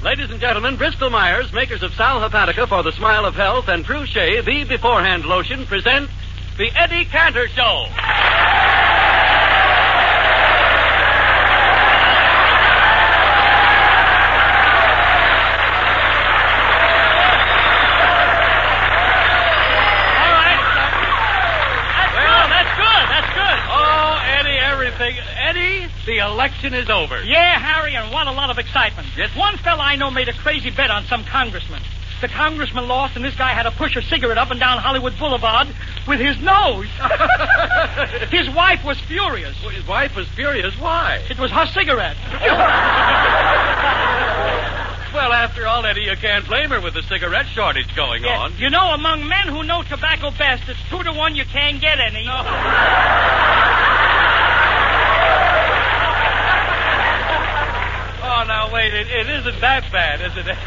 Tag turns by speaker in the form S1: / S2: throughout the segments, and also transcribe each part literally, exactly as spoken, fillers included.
S1: Ladies and gentlemen, Bristol Myers, makers of Sal Hepatica for the smile of health and True Shave, the beforehand lotion, present the Eddie Cantor Show.
S2: Eddie, the election is over.
S3: Yeah, Harry, and what a lot of excitement.
S2: Yes.
S3: One fella I know made a crazy bet on some congressman. The congressman lost, and this guy had to push a cigarette up and down Hollywood Boulevard with his nose. His wife was furious.
S1: Well, his wife was furious? Why?
S3: It was her cigarette.
S1: Well, after all, Eddie, you can't blame her with the cigarette shortage going
S3: Yeah.
S1: on.
S3: You know, among men who know tobacco best, it's two to one you can't get any.
S1: No. Oh, now, wait, it, it isn't that bad, is it?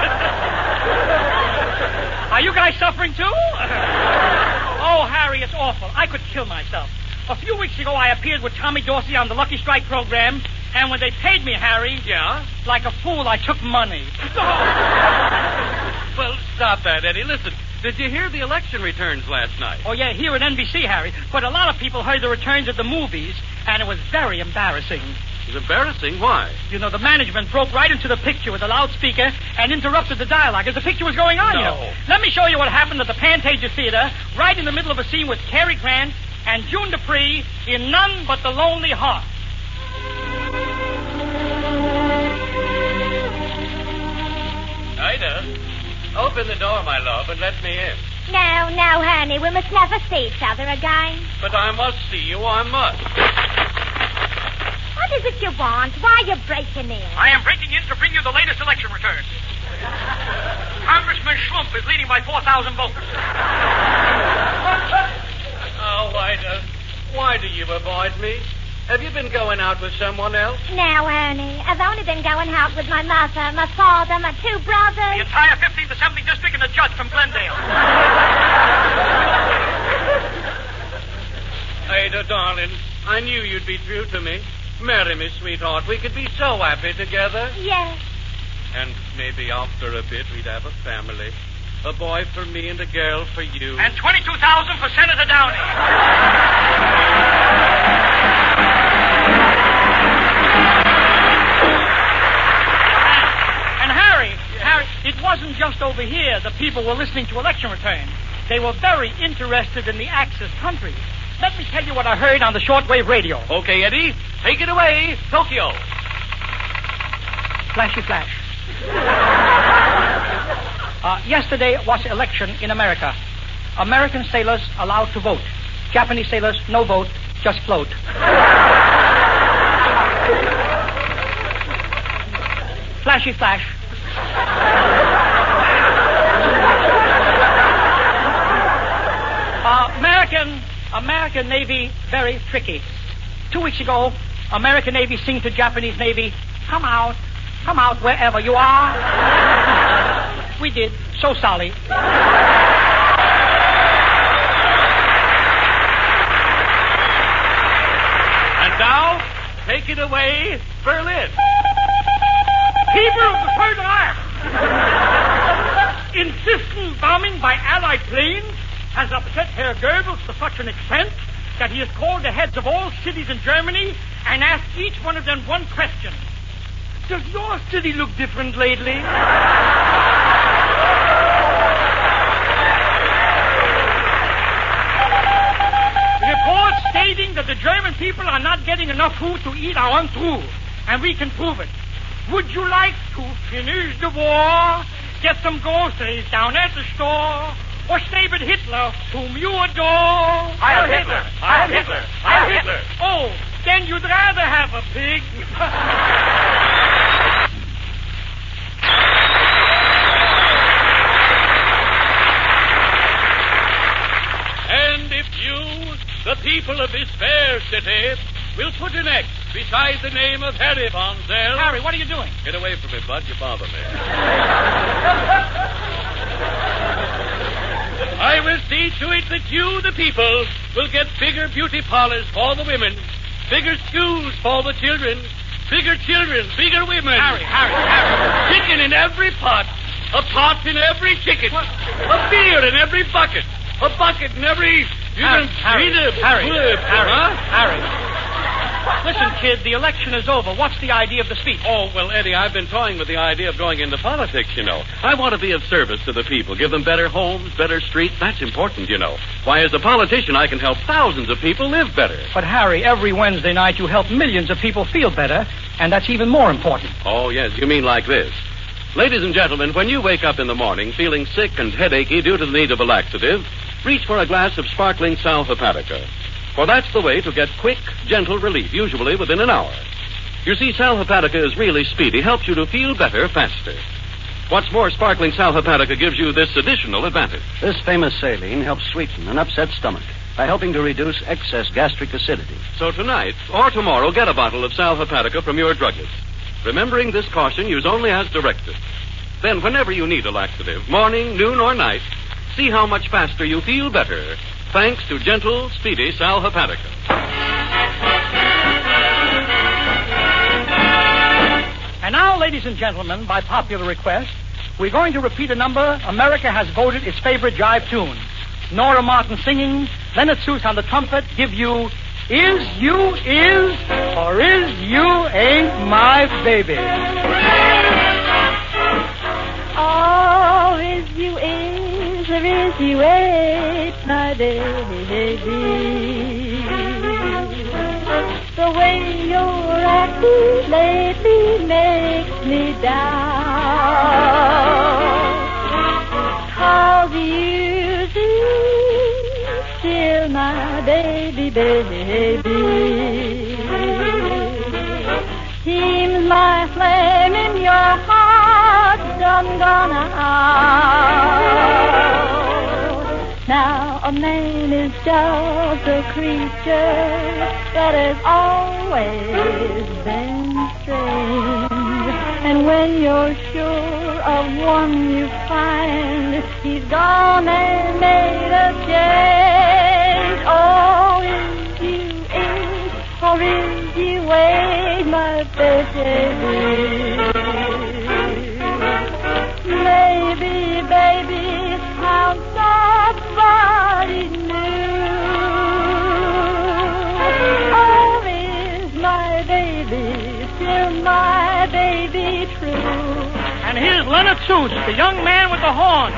S3: Are you guys suffering too? Oh, Harry, it's awful. I could kill myself. A few weeks ago, I appeared with Tommy Dorsey on the Lucky Strike program, and when they paid me, Harry...
S1: Yeah?
S3: Like a fool, I took money.
S1: Well, stop that, Eddie. Listen, did you hear the election returns last night?
S3: Oh, yeah, here at N B C, Harry. But a lot of people heard the returns at the movies, and it was very embarrassing.
S1: It was embarrassing? Why?
S3: You know, the management broke right into the picture with a loudspeaker and interrupted the dialogue as the picture was going on,
S1: No.
S3: you know. Let me show you what happened at the Pantages Theater, right in the middle of a scene with Cary Grant and June Dupree in None But the Lonely Heart.
S1: Ida, open the door, my love, and let me in.
S4: No, no, honey, we must never see each other again.
S1: But I must see you, I must.
S4: What is it you want? Why are you breaking in?
S3: I am breaking in to bring you the latest election returns. Congressman Schlump is leading by four thousand votes.
S1: Oh, Ida, why do you avoid me? Have you been going out with someone else?
S4: No, honey. I've only been going out with my mother, my father, my two brothers.
S3: The entire fifteenth Assembly District and the judge from Glendale.
S1: Ada, darling, I knew you'd be true to me. Marry me, sweetheart. We could be so happy together.
S4: Yes.
S1: And maybe after a bit we'd have a family. A boy for me and a girl for you.
S3: And twenty-two thousand for Senator Downey. And Harry, Harry, it wasn't just over here the people were listening to election returns. They were very interested in the Axis countries. Let me tell you what I heard on the shortwave radio.
S1: Okay, Eddie, take it away, Tokyo.
S3: Flashy flash. uh, yesterday was election in America. American sailors allowed to vote. Japanese sailors, no vote, just float. Flashy flash. uh, American... American Navy, very tricky. Two weeks ago, American Navy sing to Japanese Navy, come out, come out wherever you are. We did. So sorry.
S1: And now, take it away, Berlin.
S3: People of the Third Reich, insistent bombing by Allied planes has upset Herr Goebbels to such an extent that he has called the heads of all cities in Germany and asked each one of them one question. Does your city look different lately? Reports stating that the German people are not getting enough food to eat are untrue, and we can prove it. Would you like to finish the war, get some groceries down at the store, or stay with Hitler, whom you adore?
S1: Heil Hitler! Heil Hitler! Heil Hitler!
S3: Oh, then you'd rather have a pig.
S1: And if you, the people of this fair city, will put an X beside the name of Harry Von Zell...
S3: Harry, what are you doing?
S1: Get away from me, Bud. You bother me. I will see to it that you, the people, will get bigger beauty parlors for the women, bigger schools for the children, bigger children, bigger women.
S3: Harry, Harry, Harry.
S1: Chicken and every pot, a pot in every ticket, a beer in every bucket, a bucket in every... You
S2: Harry,
S1: can
S2: Harry,
S1: read a
S2: Harry,
S1: blip,
S2: Harry,
S1: huh?
S2: Harry. Listen, kid, the election is over. What's the idea of the speech?
S1: Oh, well, Eddie, I've been toying with the idea of going into politics, you know. I want to be of service to the people, give them better homes, better streets. That's important, you know. Why, as a politician, I can help thousands of people live better.
S2: But, Harry, every Wednesday night you help millions of people feel better, and that's even more important.
S1: Oh, yes, you mean like this. Ladies and gentlemen, when you wake up in the morning feeling sick and headachy due to the need of a laxative, reach for a glass of sparkling Sal Hepatica. For that's the way to get quick, gentle relief, usually within an hour. You see, Sal Hepatica is really speedy, helps you to feel better faster. What's more, sparkling Sal Hepatica gives you this additional advantage.
S5: This famous saline helps sweeten an upset stomach by helping to reduce excess gastric acidity.
S1: So tonight or tomorrow, get a bottle of Sal Hepatica from your druggist. Remembering this caution, use only as directed. Then, whenever you need a laxative, morning, noon, or night, see how much faster you feel better, thanks to gentle, speedy Sal Hepatica.
S2: And now, ladies and gentlemen, by popular request, we're going to repeat a number America has voted its favorite jive tune. Nora Martin singing, Leonard Seuss on the trumpet give you Is You Is or Is You Ain't My Baby.
S4: Oh, is you is or is you ain't my baby? The way you're acting lately makes me doubt. Cause you still my baby, baby. Seems my flame in your heart done gone out. Now a man is just a creature that has always been strange. And when you're sure of one you find, he's gone and made a change. Oh, is you in or is you ain't my baby? Maybe, baby, found somebody new. Oh, is my baby still my baby true?
S2: And here's Leonard Seuss, the young man with the horn.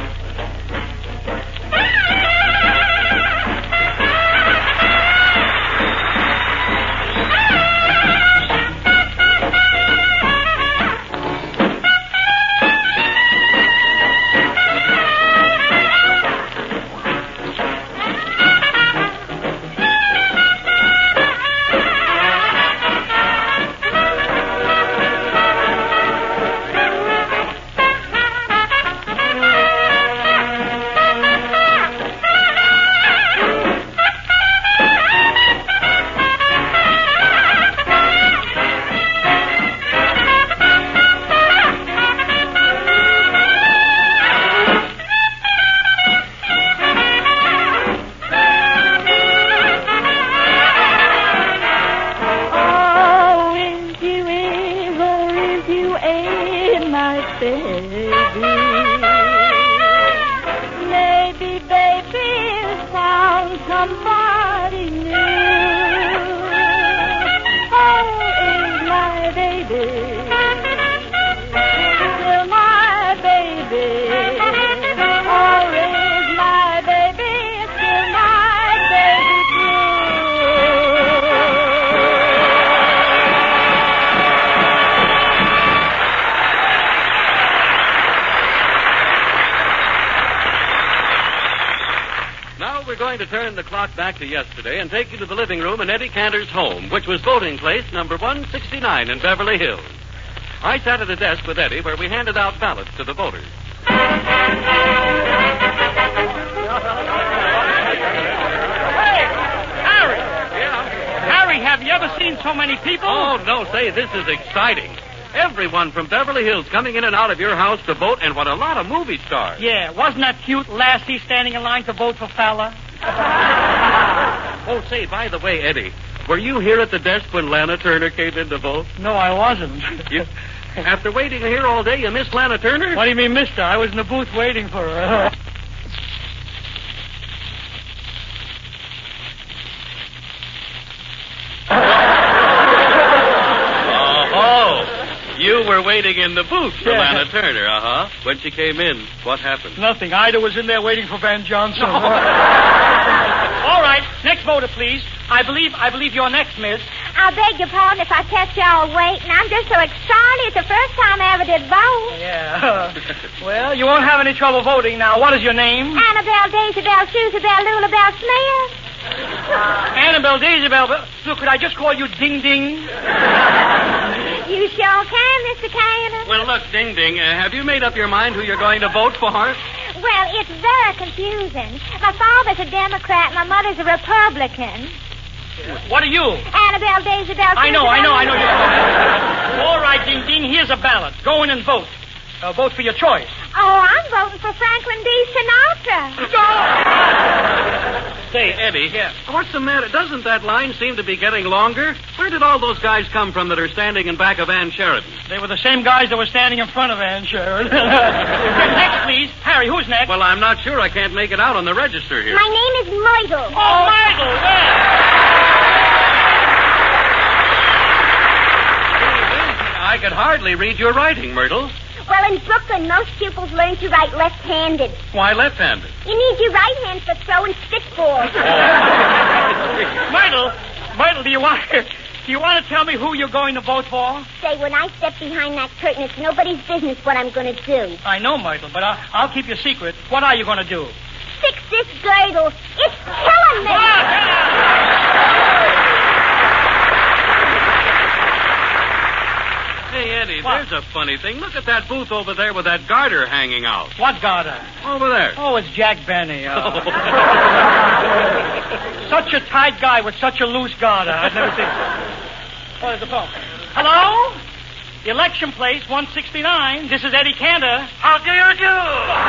S1: To turn the clock back to yesterday and take you to the living room in Eddie Cantor's home, which was voting place number one sixty-nine in Beverly Hills. I sat at a desk with Eddie where we handed out ballots to the voters.
S3: Hey, Harry!
S1: Yeah?
S3: Harry, have you ever seen so many people?
S1: Oh, no, say, this is exciting. Everyone from Beverly Hills coming in and out of your house to vote, and what a lot of movie stars.
S3: Yeah, wasn't that cute, Lassie standing in line to vote for Fowler?
S1: Oh, say, by the way, Eddie, were you here at the desk when Lana Turner came in to vote?
S3: No, I wasn't.
S1: You, After waiting here all day, you missed Lana Turner?
S2: What do you mean, mister? I was in the booth waiting for her.
S1: You were waiting in the booth for
S2: Yeah.
S1: Lana Turner, uh-huh. When she came in, what happened?
S2: Nothing. Ida was in there waiting for Van Johnson. All right. Next voter, please. I believe I believe you're next, miss.
S4: I beg your pardon if I kept y'all waiting. I'm just so excited. It's the first time I ever did vote.
S2: Yeah. Well, you won't have any trouble voting now. What is your name?
S4: Annabelle, Daisybelle, Susybelle, Lulabelle Smith.
S2: Annabelle Daisybelle. Look, could I just call you Ding Ding?
S4: You sure can, Mister Cannon.
S1: Well, look, Ding Ding, uh, have you made up your mind who you're going to vote for?
S4: Well, it's very confusing. My father's a Democrat. My mother's a Republican.
S2: What are you?
S4: Annabelle Daisybelle.
S2: I know, I know, I know.
S4: you.
S2: You're... All right, Ding Ding, here's a ballot. Go in and vote. Uh, vote for your choice.
S4: Oh, I'm voting for Franklin D. Sinatra.
S1: Say, Eddie.
S2: Yeah.
S1: What's the matter? Doesn't that line seem to be getting longer? Where did all those guys come from that are standing in back of Ann Sheridan?
S2: They were the same guys that were standing in front of Ann Sheridan. Next, please. Harry, who's next?
S1: Well, I'm not sure. I can't make it out on the register here.
S4: My name is Myrtle.
S2: Oh, Michael, yeah.
S1: I could hardly read your writing, Myrtle.
S4: Well, in Brooklyn, most pupils learn to write left-handed.
S1: Why left-handed?
S4: You need your right hand for throwing stickballs.
S2: Myrtle, Myrtle, do you want do you want to tell me who you're going to vote for?
S4: Say, when I step behind that curtain, it's nobody's business what I'm going to do.
S2: I know, Myrtle, but I'll, I'll keep your secret. What are you going to do?
S4: Fix this girdle. It's killing me.
S1: Hey, Eddie,
S2: What?
S1: there's a funny thing. Look at that booth over there with that garter hanging out.
S2: What garter?
S1: Over there.
S2: Oh, it's Jack Benny. Oh. Such a tight guy with such a loose garter. I've never seen. Oh, there's the phone. Hello? Election place one sixty-nine. This is Eddie Cantor. How do you do?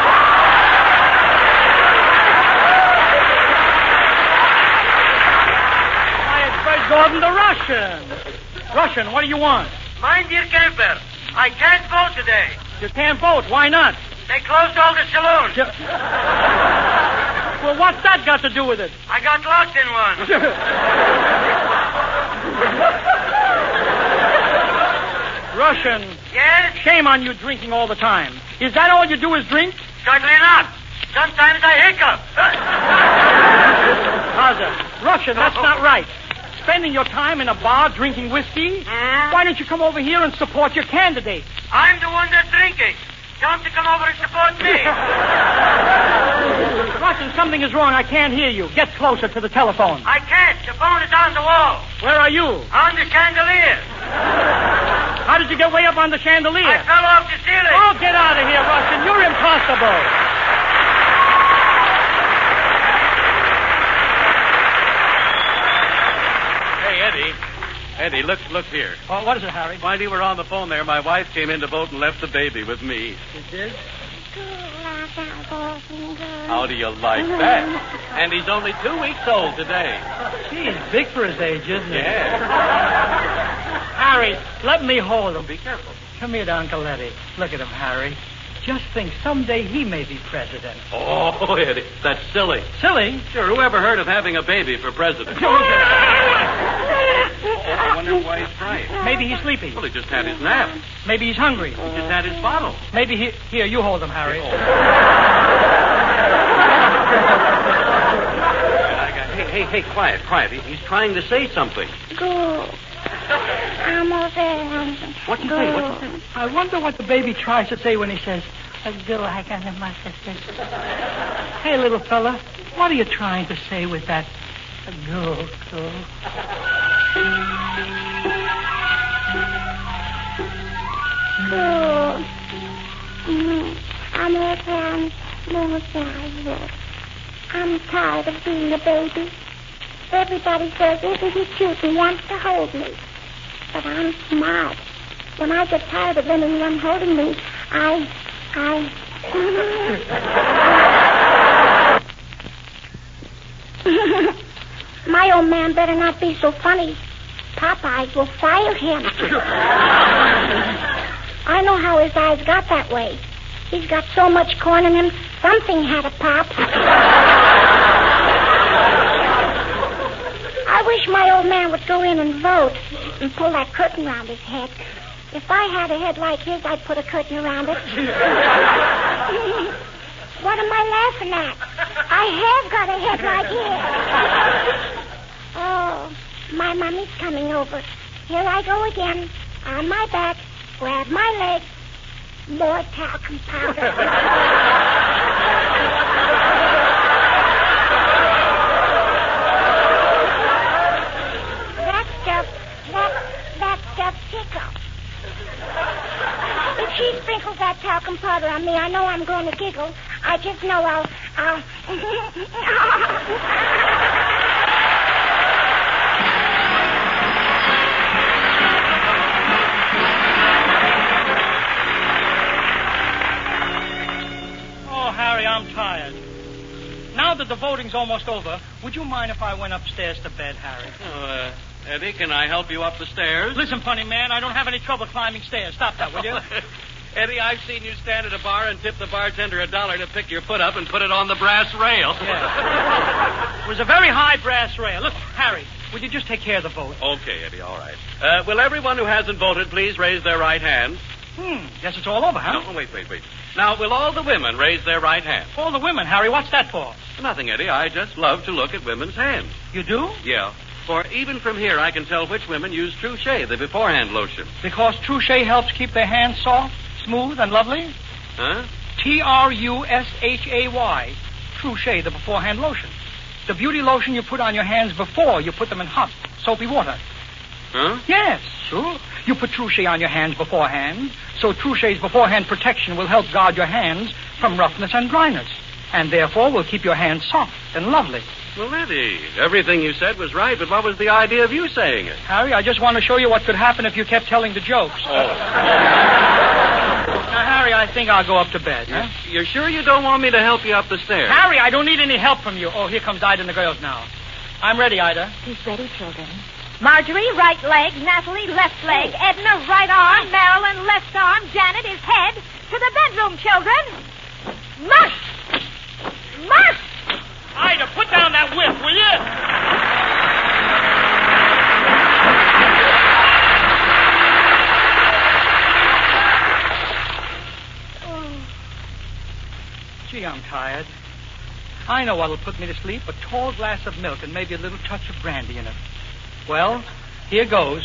S2: Why, it's Fred Gordon the Russian. Russian, what do you want?
S3: My dear Kemper, I can't vote today.
S2: You can't vote. Why not?
S3: They closed all the saloons.
S2: You- Well, what's that got to do with it?
S3: I got locked in one.
S2: Russian,
S3: Yes?
S2: shame on you drinking all the time. Is that all you do is drink?
S3: Certainly not. Sometimes I hiccup.
S2: How's that? Russian, that's not right. Spending your time in a bar drinking whiskey?
S3: Hmm?
S2: Why don't you come over here and support your candidate?
S3: I'm the one that's drinking. Don't you come over and support me.
S2: Russian, something is wrong. I can't hear you. Get closer to the telephone.
S3: I can't. The phone is on the wall.
S2: Where are you?
S3: On the chandelier.
S2: How did you get way up on the chandelier?
S3: I fell off the ceiling.
S2: Oh, get out of here, Russian. You're impossible.
S1: Hey, Eddie. Eddie, look look here.
S2: Oh, what is it, Harry?
S1: While you were on the phone there, my wife came in to vote and left the baby with me.
S2: You did?
S1: How do you like that? And he's only two weeks old today.
S2: He's big for his age, isn't he?
S1: Yeah.
S2: Harry, let me hold him.
S1: Be careful.
S2: Come here to Uncle Eddie. Look at him, Harry. Just think, someday he may be president.
S1: Oh, Eddie, that's silly.
S2: Silly?
S1: Sure, whoever heard of having a baby for president? Oh, I wonder why he's crying.
S2: Maybe he's sleepy.
S1: Well, he just had his nap.
S2: Maybe he's hungry.
S1: He just had his bottle.
S2: Maybe he... Here, you hold him, Harry.
S1: I got... Hey, hey, hey, quiet, quiet. He- He's trying to say something.
S4: Go. I'm over.
S1: What's he saying? What's...
S2: I wonder what the baby tries to say when he says, go, I got a mustard. Hey, little fella, what are you trying to say with that? Go, go.
S4: Go. Mm, I'm over. No, sorry. I'm tired of being a baby. Everybody says, isn't he cute and wants to hold me? But I'm smart. When I get tired of anyone holding me, I... I... My old man better not be so funny. Popeye will fire him. I know how his eyes got that way. He's got so much corn in him, something had to pop. I wish my old man would go in and vote and pull that curtain around his head. If I had a head like his, I'd put a curtain around it. What am I laughing at? I have got a head like his. Oh, my mommy's coming over. Here I go again. On my back. Grab my leg. More talcum powder. That stuff, that, that stuff tickles. If she sprinkles that talcum powder on me, I know I'm going to giggle. I just know I'll, I'll...
S2: Harry, I'm tired. Now that the voting's almost over, would you mind if I went upstairs to bed, Harry?
S1: Oh, uh, Eddie, can I help you up the stairs?
S2: Listen, funny man, I don't have any trouble climbing stairs. Stop that, will you?
S1: Eddie, I've seen you stand at a bar and tip the bartender a dollar to pick your foot up and put it on the brass rail.
S2: Yeah. It was a very high brass rail. Look, Harry, would you just take care of the vote?
S1: Okay, Eddie, all right. Uh, will everyone who hasn't voted please raise their right hand?
S2: Hmm, guess it's all over, huh?
S1: No, wait, wait, wait. Now, will all the women raise their right hand?
S2: All the women, Harry, what's that for?
S1: Nothing, Eddie. I just love to look at women's hands.
S2: You do?
S1: Yeah. For even from here, I can tell which women use Truchet, the beforehand lotion.
S2: Because Truchet helps keep their hands soft, smooth, and lovely?
S1: Huh?
S2: T R U S H A Y. Truchet, the beforehand lotion. The beauty lotion you put on your hands before you put them in hot, soapy water.
S1: Huh?
S2: Yes, sure. You put Truchet on your hands beforehand, so Truchet's beforehand protection will help guard your hands from roughness and dryness, and therefore will keep your hands soft and lovely.
S1: Well, Eddie, everything you said was right, but what was the idea of you saying it?
S2: Harry, I just want to show you what could happen if you kept telling the jokes.
S1: Oh.
S2: Now, Harry, I think I'll go up to bed.
S1: You're,
S2: huh?
S1: you're sure you don't want me to help you up the stairs?
S2: Harry, I don't need any help from you. Oh, here comes Ida and the girls now. I'm ready, Ida.
S6: He's ready, children. Marjorie, right leg. Natalie, left leg. Edna, right arm. Marilyn, left arm. Janet, his head. To the bedroom, children. March! March!
S2: Ida, put down that whip, will you? Oh. Gee, I'm tired. I know what'll put me to sleep. A tall glass of milk and maybe a little touch of brandy in it. Well, here goes.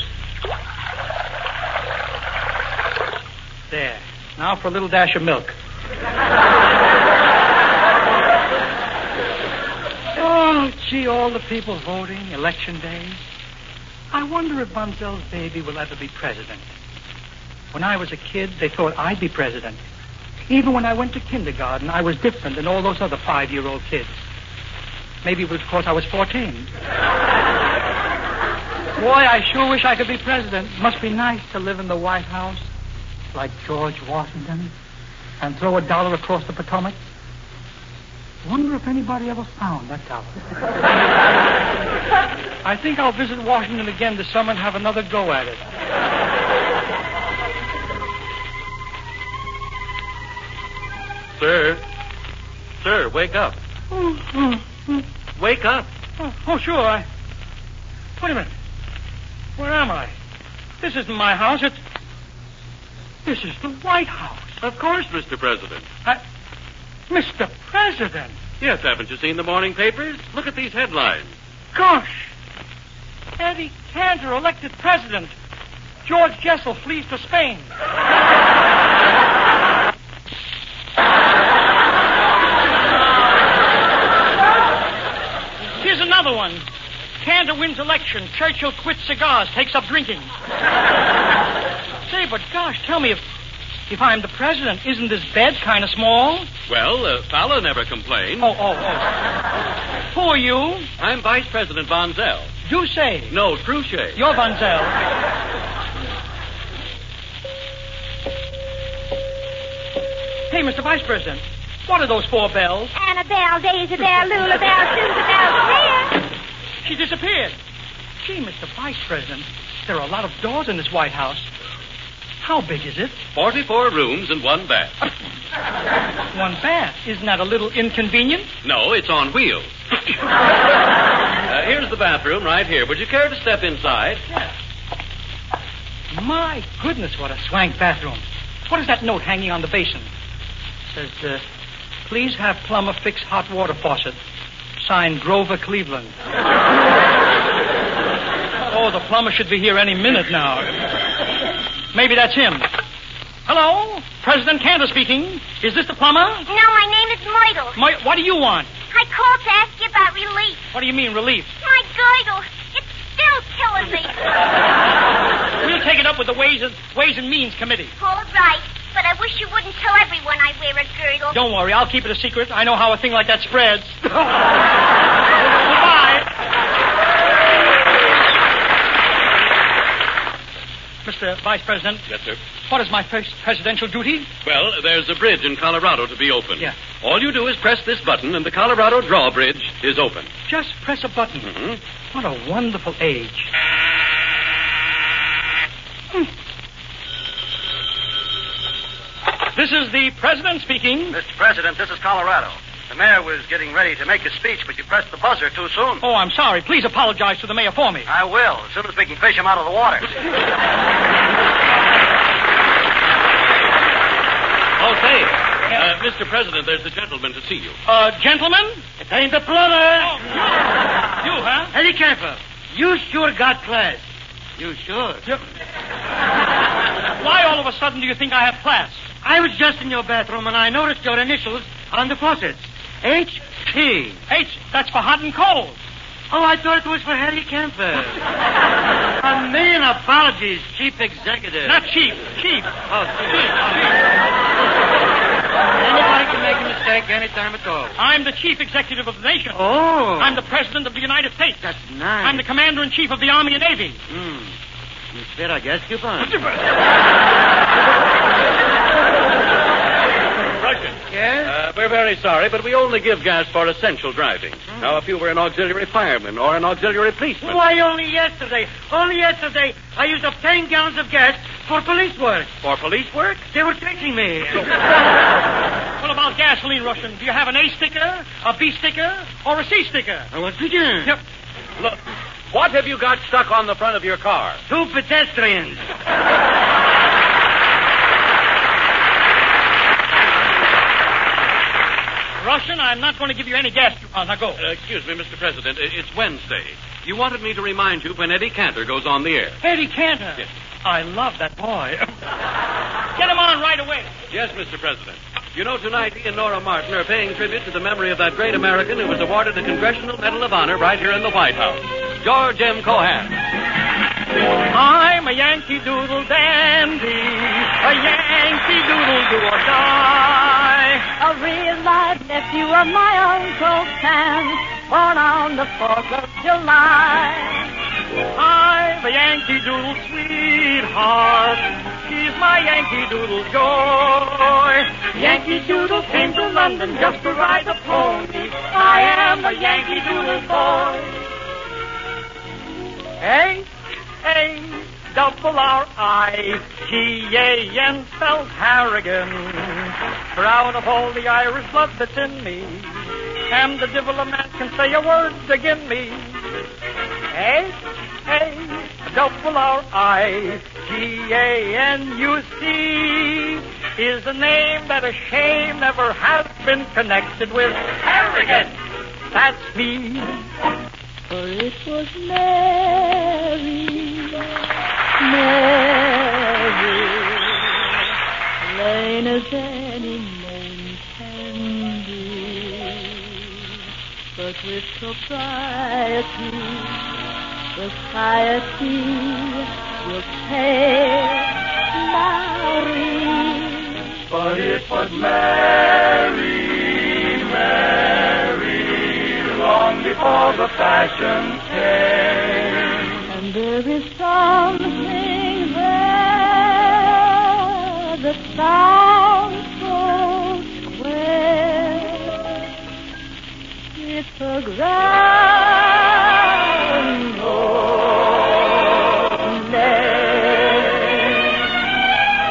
S2: There. Now for a little dash of milk. Oh, gee, all the people voting, election day. I wonder if Bunzel's baby will ever be president. When I was a kid, they thought I'd be president. Even when I went to kindergarten, I was different than all those other five-year-old kids. Maybe it was because I was fourteen. Boy, I sure wish I could be president. Must be nice to live in the White House like George Washington and throw a dollar across the Potomac. Wonder if anybody ever found that dollar. I think I'll visit Washington again this summer and have another go at it.
S1: Sir. Sir, wake up. Wake up.
S2: Oh, oh, sure. I... Wait a minute. Where am I? This isn't my house. It's... This is the White House.
S1: Of course, Mister President.
S2: I... Mister President.
S1: Yes, haven't you seen the morning papers? Look at these headlines.
S2: Gosh. Eddie Cantor elected president. George Jessel flees to Spain. Here's another one. Cantor wins election. Churchill quits cigars, takes up drinking. Say, but gosh, tell me, if if I'm the president, isn't this bed kind of small?
S1: Well, uh, Fowler never complained.
S2: Oh, oh, oh. Who are you?
S1: I'm Vice President Von Zell.
S2: Do say.
S1: No, Truchet.
S2: You're Von Zell. Hey, Mister Vice President, what are those four bells?
S6: Annabelle, Daisy Bell, Lula Bell, Susan Bell, Maria.
S2: She disappeared. Gee, Mister Vice President, there are a lot of doors in this White House. How big is it?
S1: Forty-four rooms and one bath.
S2: One bath. Isn't that a little inconvenient?
S1: No, it's on wheels. uh, here's the bathroom right here. Would you care to step inside?
S2: Yeah. My goodness, what a swank bathroom. What is that note hanging on the basin? It says, uh, please have plumber fix hot water faucet. Signed, Grover Cleveland. Oh, the plumber should be here any minute now. Maybe that's him. Hello? President Cantor speaking. Is this the plumber?
S4: No, my name is Myrtle.
S2: My, what do you want?
S4: I called to ask you about relief.
S2: What do you mean, relief?
S4: My girdle. It's still killing me.
S2: We'll take it up with the Ways and, Ways and Means Committee.
S4: All right, but I wish you wouldn't tell everyone I wear a girdle.
S2: Don't worry, I'll keep it a secret. I know how a thing like that spreads. Goodbye. Mister Vice President.
S1: Yes, sir.
S2: What is my first presidential duty?
S1: Well, there's a bridge in Colorado to be opened.
S2: Yeah.
S1: All you do is press this button, and the Colorado drawbridge is open.
S2: Just press a button.
S1: Mm-hmm.
S2: What a wonderful age. Hmm. This is the president speaking.
S5: Mister President, this is Colorado. The mayor was getting ready to make his speech, but you pressed the buzzer too soon.
S2: Oh, I'm sorry. Please apologize to the mayor for me.
S5: I will, as soon as we can fish him out of the water.
S1: Oh, say, uh, Mister President, there's a gentleman to see you.
S2: Uh, gentlemen?
S3: It ain't the plumber.
S2: Oh. You, huh?
S3: Eddie Camper, you sure got class. You sure?
S2: Yep. Why all of a sudden do you think I have class?
S3: I was just in your bathroom and I noticed your initials on the faucets. H P.
S2: H, that's for hot and cold.
S3: Oh, I thought it was for Harry Camper. A million apologies, chief executive.
S2: Not chief, chief.
S3: Oh, chief. Anybody can make a mistake any time at all.
S2: I'm the chief executive of the nation.
S3: Oh.
S2: I'm the president of the United States.
S3: That's nice.
S2: I'm the commander-in-chief of the Army and Navy.
S3: Hmm. Mister Gascupon.
S1: Russian.
S3: Yes?
S1: Uh, we're very sorry, but we only give gas for essential driving.
S3: Hmm.
S1: Now, if you were an auxiliary fireman or an auxiliary policeman...
S3: Why, only yesterday, only yesterday, I used up ten gallons of gas for police work.
S1: For police work?
S3: They were chasing me.
S2: What about gasoline, Russian? Do you have an A sticker, a B sticker, or a C sticker?
S3: I was begin.
S2: Yep.
S1: Look, what have you got stuck on the front of your car?
S3: Two pedestrians.
S2: Russian, I'm not going to give you any gas coupons. Now go.
S1: Uh, excuse me, Mister President. I- It's Wednesday. You wanted me to remind you when Eddie Cantor goes on the air.
S2: Eddie Cantor.
S1: Yes.
S2: I love that boy. Get him on right away.
S1: Yes, Mister President. You know, tonight he and Nora Martin are paying tribute to the memory of that great American who was awarded the Congressional Medal of Honor right here in the White House, George M. Cohan.
S2: I'm a Yankee Doodle dandy, a Yankee Doodle do or die,
S6: A real live nephew of my Uncle Sam, born on the fourth of July.
S2: I'm a Yankee Doodle sweetheart, she's my Yankee Doodle joy. Yankee Doodle came to London just to ride a pony, I am a Yankee Doodle boy. Hey, hey, double R I G A N spells Harrigan. Proud of all the Irish blood that's in me. And the devil a man can say a word again me. Hey, hey, double R I G A N U C is a name that a shame never has been connected with Harrigan. That's me.
S6: For it was Mary, Mary, plain as any name can be, but with propriety, society will pay Mary.
S2: But it was Mary, Mary, long before the fashion came.
S6: And there is something there that sounds so square. It's a grand old name.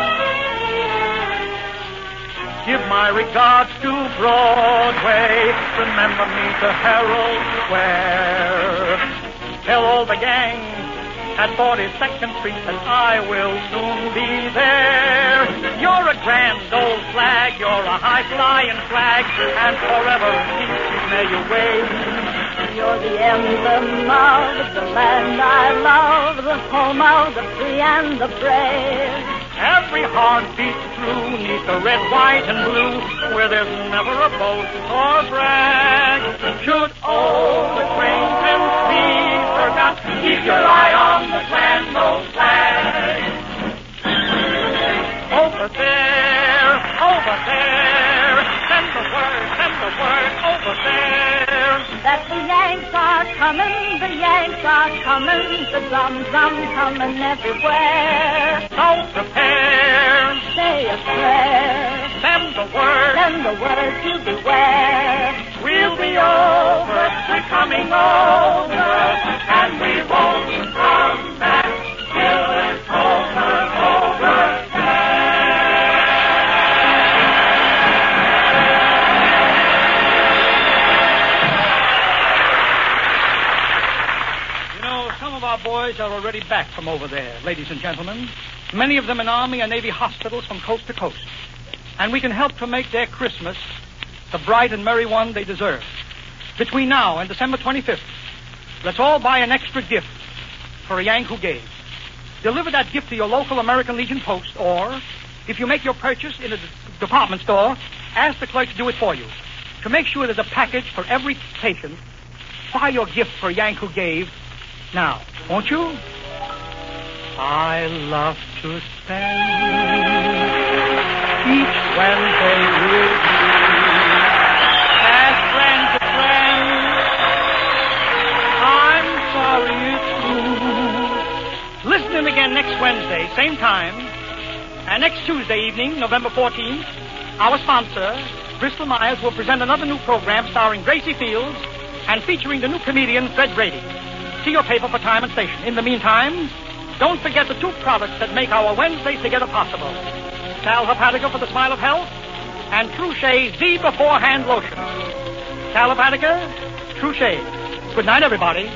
S2: Give my regards to Broadway. Remember me to Herald Square. Tell all the gang at forty-second Street that I will soon be there. You're a grand old flag, you're a high-flying flag, and forever may you wave.
S7: You're the emblem of the land I love, the home of the free and the brave.
S2: Every heart beats true neath the red, white, and blue, where there's never a boast or brag. Should old acquaintance be forgot, keep your eye on the grand old flag. Over there, over there, send the word, send the word, over there.
S7: That the Yanks are coming, the Yanks are coming, the drum, drum coming everywhere.
S2: So prepare,
S7: say a prayer,
S2: send the word,
S7: send the word to beware.
S2: We'll be over, we're coming over, and we won't come back till it's over, over. Our boys are already back from over there, ladies and gentlemen. Many of them in Army and Navy hospitals from coast to coast. And we can help to make their Christmas the bright and merry one they deserve. Between now and December twenty-fifth, let's all buy an extra gift for a Yank who gave. Deliver that gift to your local American Legion post, or if you make your purchase in a d- department store, ask the clerk to do it for you. To make sure there's a package for every patient, buy your gift for a Yank who gave now, won't you? I love to spend each Wednesday with you as friend to friend. I'm sorry it's true. Listen in again next Wednesday, same time. And next Tuesday evening, November fourteenth, our sponsor, Bristol Myers, will present another new program starring Gracie Fields and featuring the new comedian Fred Brady. See your paper for time and station. In the meantime, don't forget the two products that make our Wednesdays together possible. Sal Hepatica for the smile of health, and Trouchet Z Beforehand Lotion. Sal Hepatica, Trouchet. Good night, everybody.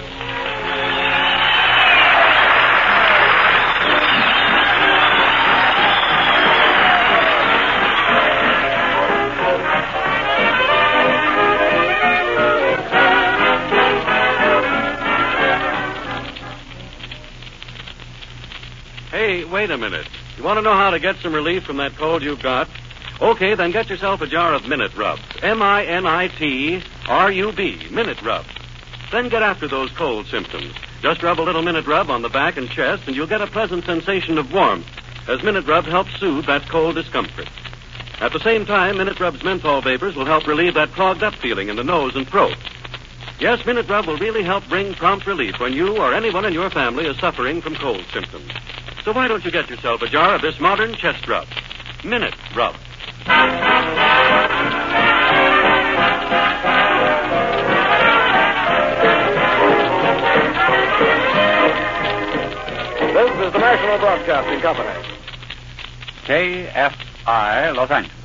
S1: Hey, wait a minute. You want to know how to get some relief from that cold you've got? Okay, then get yourself a jar of Minute Rub. M I N I T R U B, Minute Rub. Then get after those cold symptoms. Just rub a little Minute Rub on the back and chest, and you'll get a pleasant sensation of warmth, as Minute Rub helps soothe that cold discomfort. At the same time, Minute Rub's menthol vapors will help relieve that clogged-up feeling in the nose and throat. Yes, Minute Rub will really help bring prompt relief when you or anyone in your family is suffering from cold symptoms. So why don't you get yourself a jar of this modern chest rub? Minute Rub.
S8: This is the National Broadcasting Company.
S5: K F I, Los Angeles.